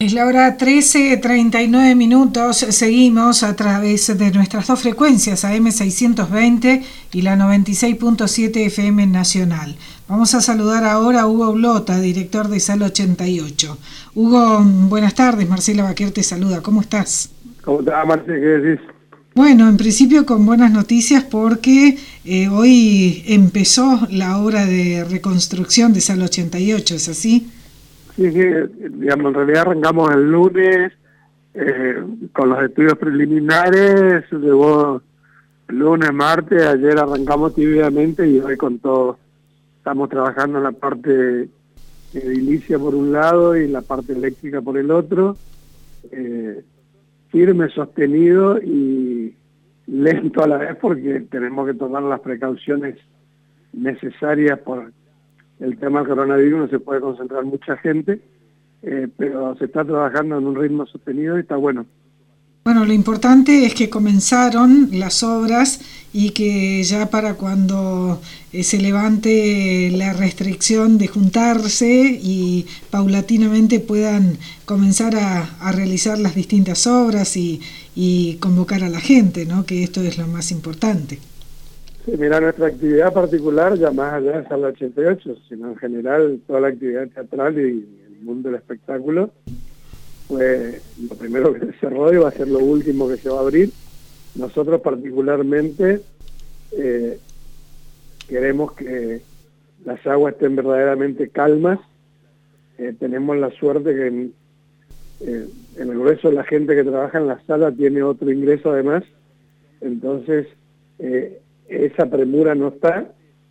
Es la hora 13:39. Seguimos a través de nuestras dos frecuencias, AM 620 y la 96.7 FM Nacional. Vamos a saludar ahora a Hugo Blota, director de Sala 88. Hugo, buenas tardes. Marcela Baquer te saluda. ¿Cómo estás? ¿Cómo te va, Marce? ¿Qué decís? Bueno, en principio con buenas noticias porque hoy empezó la obra de reconstrucción de Sala 88, ¿es así? Sí, digamos, en realidad arrancamos el lunes con los estudios preliminares, luego lunes, martes, ayer arrancamos tibiamente y hoy con todo. Estamos trabajando en la parte edilicia por un lado y la parte eléctrica por el otro, firme, sostenido y lento a la vez porque tenemos que tomar las precauciones necesarias por el tema del coronavirus. No se puede concentrar mucha gente, pero se está trabajando en un ritmo sostenido y está bueno. Bueno, lo importante es que comenzaron las obras y que ya para cuando se levante la restricción de juntarse y paulatinamente puedan comenzar a realizar las distintas obras y convocar a la gente, ¿no? Que esto es lo más importante. Sí, mira, nuestra actividad particular, ya más allá de Sala 88, sino en general toda la actividad teatral y el mundo del espectáculo, fue lo primero que se cerró y va a ser lo último que se va a abrir. Nosotros particularmente queremos que las aguas estén verdaderamente calmas. Tenemos la suerte que en el grueso de la gente que trabaja en la sala tiene otro ingreso además, entonces esa premura no está.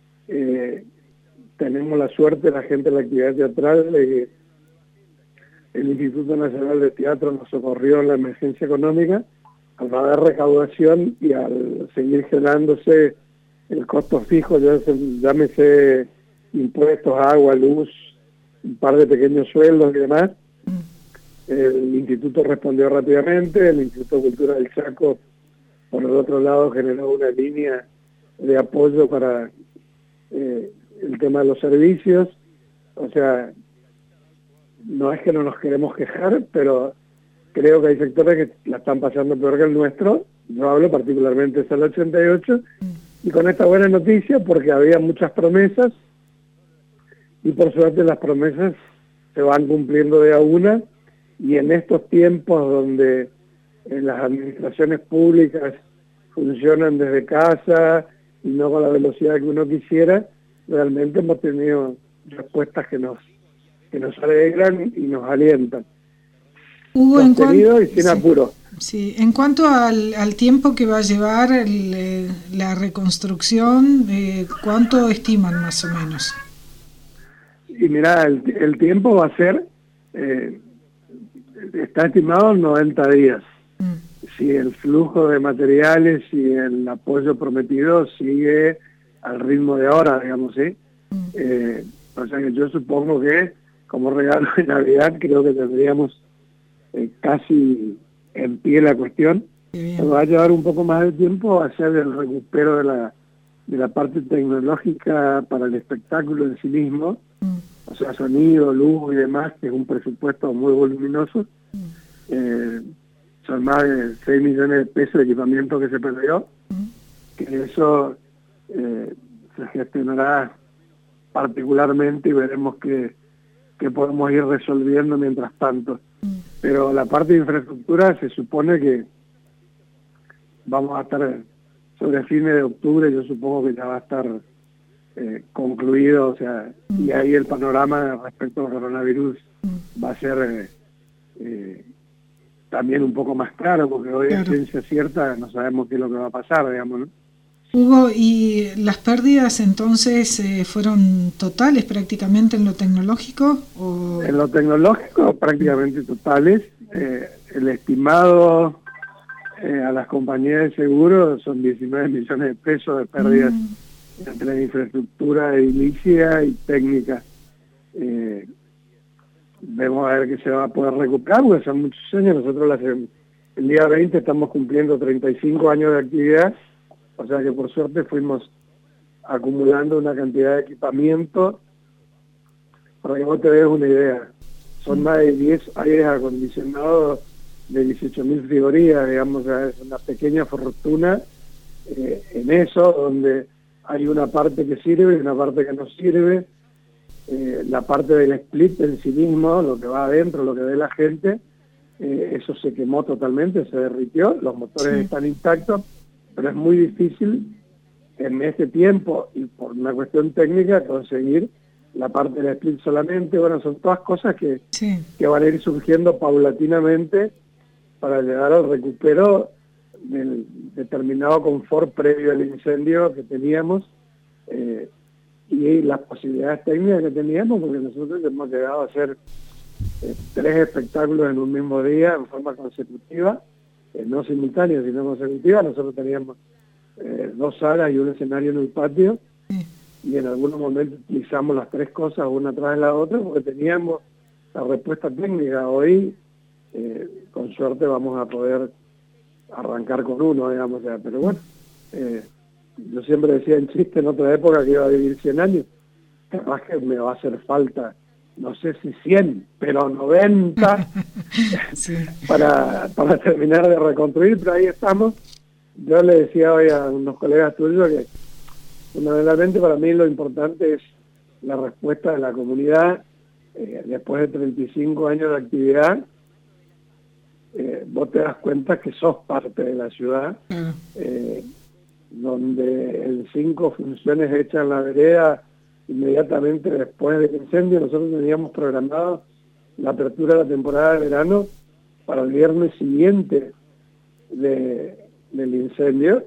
Tenemos la suerte, la gente de la actividad teatral, el Instituto Nacional de Teatro nos socorrió en la emergencia económica, al no haber recaudación y al seguir generándose el costo fijo, llámese impuestos, agua, luz, un par de pequeños sueldos y demás. El instituto respondió rápidamente, el Instituto de Cultura del Chaco, por el otro lado, generó una línea de apoyo para el tema de los servicios. O sea, no es que no nos queremos quejar, pero creo que hay sectores que la están pasando peor que el nuestro. Yo hablo particularmente de Sala 88, y con esta buena noticia, porque había muchas promesas, y por suerte las promesas se van cumpliendo de a una, y en estos tiempos donde las administraciones públicas funcionan desde casa y no con la velocidad que uno quisiera, realmente hemos tenido respuestas que nos alegran y nos alientan. Hugo, Sostenido y sin apuro. Sí, en cuanto al tiempo que va a llevar la reconstrucción, ¿cuánto estiman más o menos? Y mira, el tiempo va a ser, está estimado en 90 días. Si el flujo de materiales y el apoyo prometido sigue al ritmo de ahora, digamos, ¿sí? O sea que yo supongo que como regalo de Navidad creo que tendríamos casi en pie la cuestión. Nos va a llevar un poco más de tiempo a hacer el recupero de la parte tecnológica para el espectáculo en sí mismo, o sea, sonido, luz y demás, que es un presupuesto muy voluminoso. Son más de 6 millones de pesos de equipamiento que se perdió, que eso se gestionará particularmente y veremos qué podemos ir resolviendo mientras tanto. Pero la parte de infraestructura se supone que vamos a estar sobre fines de octubre, yo supongo que ya va a estar concluido, o sea, y ahí el panorama respecto al coronavirus va a ser también un poco más claro, porque hoy en ciencia cierta no sabemos qué es lo que va a pasar, digamos, ¿no? Hugo, ¿y las pérdidas entonces fueron totales prácticamente en lo tecnológico? ¿O? En lo tecnológico prácticamente totales. El estimado a las compañías de seguro son 19 millones de pesos de pérdidas entre infraestructura edilicia y técnica. Vemos a ver qué se va a poder recuperar, porque son muchos años. Nosotros el día 20 estamos cumpliendo 35 años de actividad, o sea que por suerte fuimos acumulando una cantidad de equipamiento. Para que vos te des una idea, son más de 10 aires acondicionados de 18.000 frigorías, digamos, es una pequeña fortuna en eso, donde hay una parte que sirve y una parte que no sirve. La parte del split en sí mismo, lo que va adentro, lo que ve la gente, eso se quemó totalmente, se derritió, los motores están intactos, pero es muy difícil en este tiempo y por una cuestión técnica conseguir la parte del split solamente. Bueno, son todas cosas que van a ir surgiendo paulatinamente para llegar al recupero del determinado confort previo al incendio que teníamos y las posibilidades técnicas que teníamos, porque nosotros hemos llegado a hacer 3 espectáculos en un mismo día en forma consecutiva, no simultánea sino consecutiva. Nosotros teníamos 2 salas y un escenario en el patio, y en algunos momentos utilizamos las 3 cosas una tras de la otra porque teníamos la respuesta técnica. Hoy con suerte vamos a poder arrancar con uno, digamos, ya. Pero bueno, yo siempre decía en chiste en otra época que iba a vivir 100 años, capaz que me va a hacer falta, no sé si 100, pero 90 para terminar de reconstruir, pero ahí estamos. Yo le decía hoy a unos colegas tuyos que fundamentalmente para mí lo importante es la respuesta de la comunidad. Después de 35 años de actividad, vos te das cuenta que sos parte de la ciudad, donde en 5 funciones hechas en la vereda inmediatamente después del incendio. Nosotros teníamos programado la apertura de la temporada de verano para el viernes siguiente del incendio,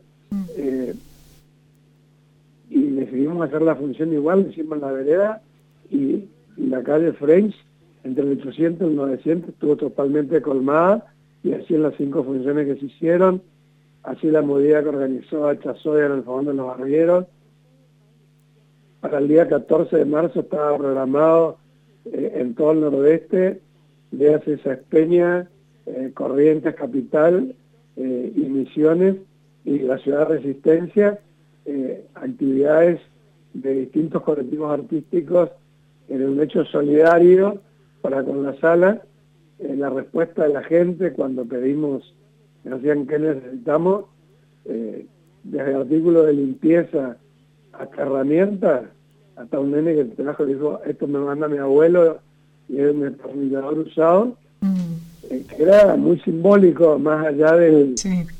y decidimos hacer la función igual, hicimos la vereda y la calle French entre el 800 y el 900 estuvo totalmente colmada, y así en las 5 funciones que se hicieron, así la movida que organizó Chazoya en el Fogón de los Barrieros. Para el día 14 de marzo estaba programado en todo el nordeste, véase Peña, Corrientes Capital y Misiones y la ciudad de Resistencia, actividades de distintos colectivos artísticos en un hecho solidario para con la sala. La respuesta de la gente cuando pedimos, nos decían qué necesitamos, desde artículos de limpieza hasta herramientas, hasta un nene que trajo y dijo, esto me manda mi abuelo y es un destornillador usado, que era muy simbólico, más allá del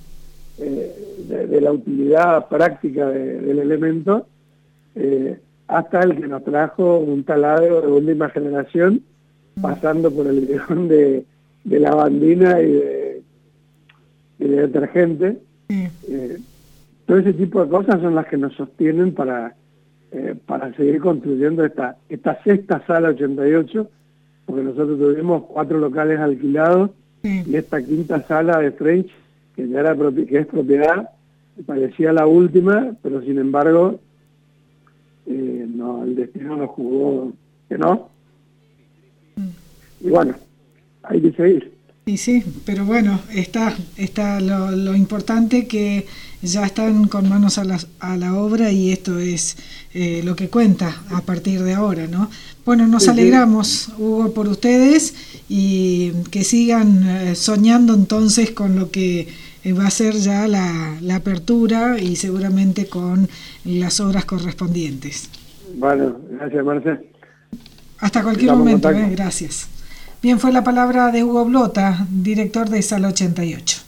de la utilidad práctica del elemento, hasta el que nos trajo un taladro de última generación, pasando por el bidón de lavandina y de detergente. Todo ese tipo de cosas son las que nos sostienen para seguir construyendo esta 6ª sala 88, porque nosotros tuvimos 4 locales alquilados, y esta 5ª sala de French, que ya era que es propiedad, parecía la última, pero sin embargo no, el destino nos jugó que no. Y bueno, hay que seguir. Y sí, pero bueno, está lo importante, que ya están con manos a la obra, y esto es lo que cuenta a partir de ahora, ¿no? Bueno, nos alegramos, Hugo, por ustedes, y que sigan soñando entonces con lo que va a ser ya la apertura, y seguramente con las obras correspondientes. Bueno, gracias, Marcia. Hasta cualquier momento, gracias. Bien, fue la palabra de Hugo Blota, director de Sala 88.